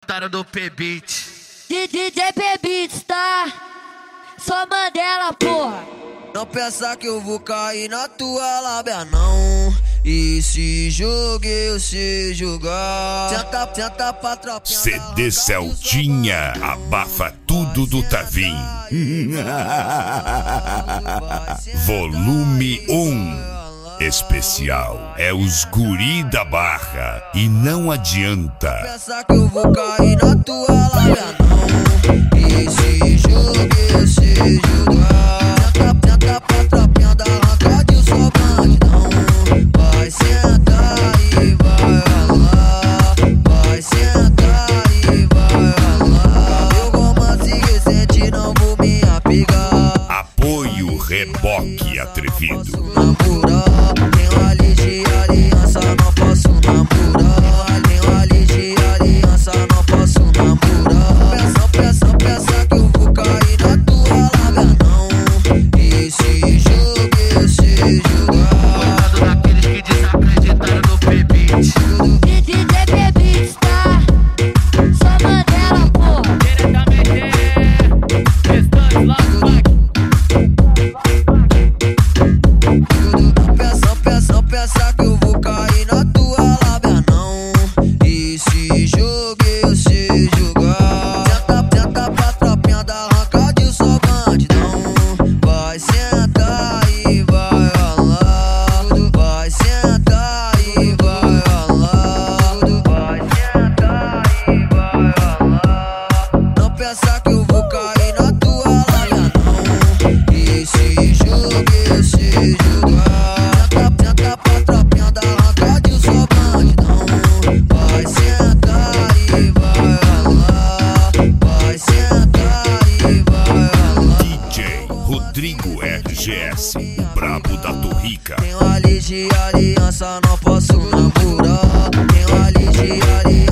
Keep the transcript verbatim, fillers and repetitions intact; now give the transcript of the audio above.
Cara do P-Beat. D J P-Beat, tá? Só Mandela, porra. Não pensa que eu vou cair na tua lábia, não. E se jogue, eu se jogar. Tenta, tenta pra tropinha. C D Celtinha, abafa tudo do Tavim. Volume um. Especial é os guri da Barra e não adianta. Pensa que eu vou cair na tua lábia, não. E se jogue, eu se jogar. Tenta, tenta pra tropinha da ranca de sua bandidão. Vai sentar e vai ralar. Vai sentar e vai ralar. Meu romance recente, não vou me apegar. Apoio Reboque Atrevido. Tenho a lei de aliança, não posso namorar. Tenho a lei de aliança, não posso namorar. Peça, peça, peça que eu vou cair na tua lábia, não. E se jogue, eu se jogar. Cuidado daqueles que desacreditaram no P-Beat. D J P-Beat, tá? Só Mandela, porra. Diretamente Restante lá do Parque. Peça, peça, peça que eu vou cair na tua lábia, não. E se jogue, eu se jogar. Tenta, tenta pra tropinha da ranca de sua bandidão. Vai sentar e vai ralar. Vai sentar e vai ralar. Vai sentar e vai ralar. Não pensa que eu vou cair na tua lábia, não. E se jogue, eu se jogar. Tenta, tenta pra tropinha da ranca de sua bandidão. Vai sentar e vai ralar. Vai sentar e vai ralar. D J Rodrigo R G S, o brabo da Torrica. Tenho a lei de aliança, não posso namorar. Tenho a lei de aliança.